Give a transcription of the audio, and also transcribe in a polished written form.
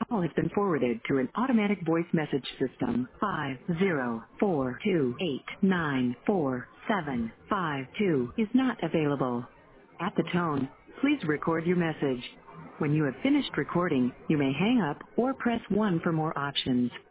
call has been forwarded to an automatic voice message system. 50428947752 is not available. At the tone, please record your message. When you have finished recording, you may hang up or press 1 for more options.